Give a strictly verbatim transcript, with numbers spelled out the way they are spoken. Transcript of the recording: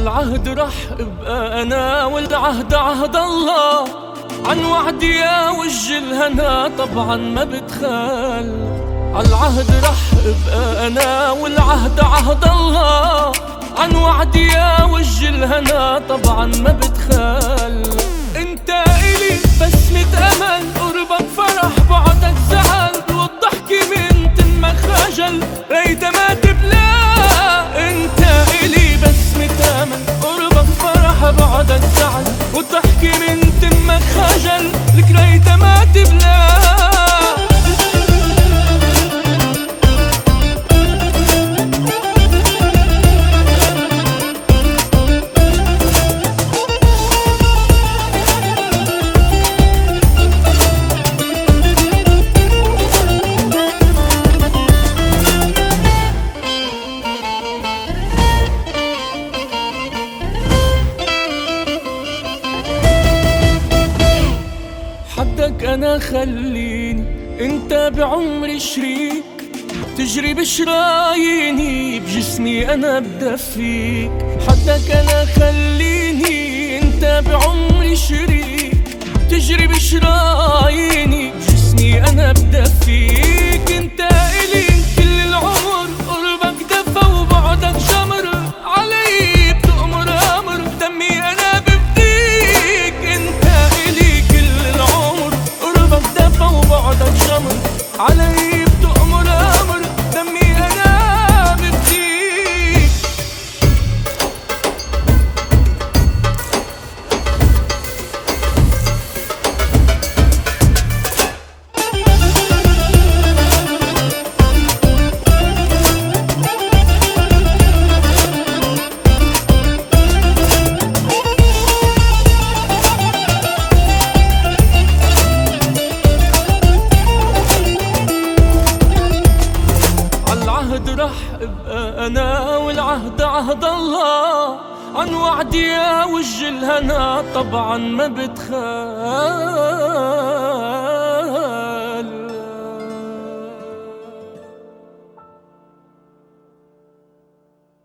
عالعهد رح ابقى انا والعهد عهد الله، عن وعدي يا وج الهنا طبعا ما بتخال. عالعهد رح ابقى انا والعهد عهد الله، عن وعدي يا وج الهنا طبعا ما بتخال. انت الي بسمة امل، قربك فرح بعدك زعل، والضحكة من تمك خجل ريت ما تبلى. انت الي بسمة امل، قربك فرح بعدك زعل، والضحكة من تمك خجل لك ريت ما تبلى. حدك انا خليني انت بعمري شريك، تجري بشراييني بجسمي انا بدفيك. حدك انا خليني انت بعمري شريك، تجري بشراييني بجسمي انا بدفيك. انت الي كل العمر، قربك دفى وبعدك جمر، علي بتأمر امر دمي انا بفديك. انت الي كل العمر، قربك دفى وبعدك جمر، علي بتأمر امر دمي انا بفديك. العهد رح ابقى انا والعهد عهد الله، عن وعدي يا وج الهنا طبعا ما بتخاف.